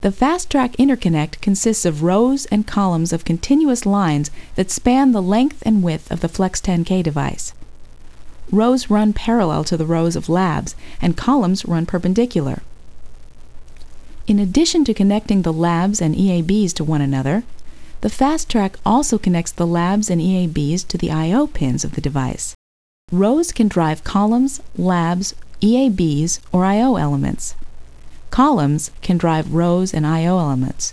The Fast Track interconnect consists of rows and columns of continuous lines that span the length and width of the Flex 10K device. Rows run parallel to the rows of labs, and columns run perpendicular. In addition to connecting the labs and EABs to one another, the Fast Track also connects the labs and EABs to the I/O pins of the device. Rows can drive columns, labs, EABs, or I/O elements. Columns can drive rows and I/O elements.